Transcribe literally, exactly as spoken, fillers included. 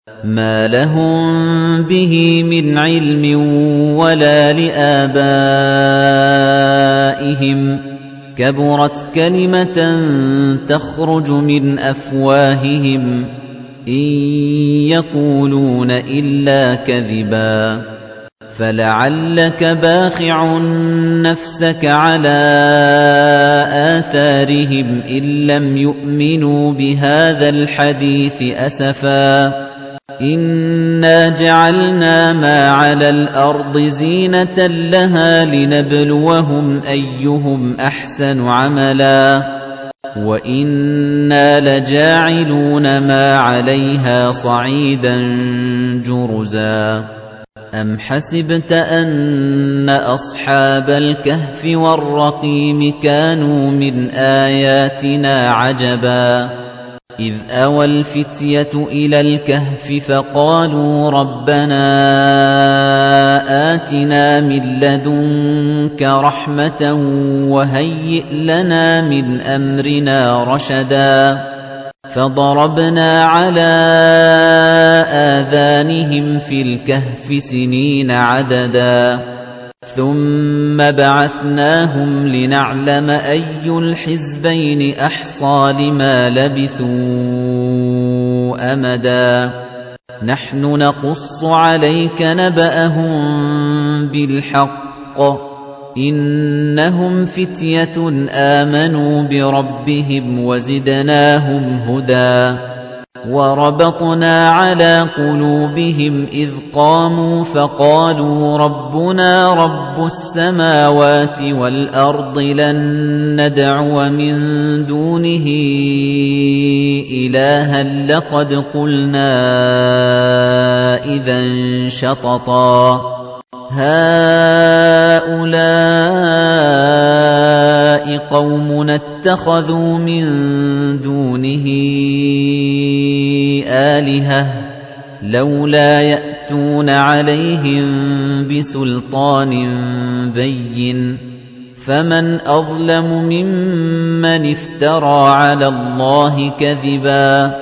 مَا لَهُم بِهِ مِنْ عِلْمٍ وَلَا لِآبَائِهِمْ ۚ كَبُرَتْ كَلِمَةً تَخْرُجُ مِنْ أَفْوَاهِهِمْ ۚ إِن يَقُولُونَ إِلَّا كَذِبًا فَلَعَلَّكَ بَاخِعٌ نَّفْسَكَ عَلَىٰ آثَارِهِمْ إِن لَّمْ يُؤْمِنُوا بِهَٰذَا الْحَدِيثِ أَسَفًا ۚ إِنَّا جَعَلْنَا مَا عَلَى الْأَرْضِ زِينَةً لَّهَا لِنَبْلُوَهُمْ أَيُّهُمْ أَحْسَنُ عَمَلًا وَإِنَّا لَجَاعِلُونَ مَا عَلَيْهَا صَعِيدًا جُرُزًا أَمْ حَسِبْتَ أَنَّ أَصْحَابَ الْكَهْفِ وَالرَّقِيمِ كَانُوا مِنْ آيَاتِنَا عَجَبًا إِذْ أَوَى الْفِتْيَةُ إِلَى الْكَهْفِ فَقَالُوا رَبَّنَا آتِنَا مِن لَّدُنكَ رَحْمَةً وَهَيِّئْ لَنَا مِنْ أَمْرِنَا رَشَدًا فَضَرَبْنَا عَلَىٰ آذَانِهِمْ فِي الْكَهْفِ سِنِينَ عَدَدًا ثُمَّ بَعَثْنَاهُمْ لِنَعْلَمَ أَيُّ الْحِزْبَيْنِ أَحْصَىٰ لِمَا لَبِثُوا أَمَدًا نَّحْنُ نَقُصُّ عَلَيْكَ نَبَأَهُم بِالْحَقِّ ۚ إِنَّهُمْ فِتْيَةٌ آمَنُوا بِرَبِّهِمْ وَزِدْنَاهُمْ هُدًى وَرَبَطْنَا عَلَىٰ قُلُوبِهِمْ إِذْ قَامُوا فَقَالُوا رَبُّنَا رَبُّ السَّمَاوَاتِ وَالْأَرْضِ لَن نَّدْعُوَ مِن دُونِهِ إِلَٰهًا لَّقَدْ قُلْنَا إِذًا شَطَطًا هَٰؤُلَاءِ قَوْمُنَا اتَّخَذُوا مِن دُونِهِ آلِهَةً لَّوْلَا يَأْتُونَ عَلَيْهِم بِسُلْطَانٍ بَيِّنٍ فَمَنْ أَظْلَمُ مِمَّنِ افْتَرَىٰ عَلَى اللَّهِ كَذِبًا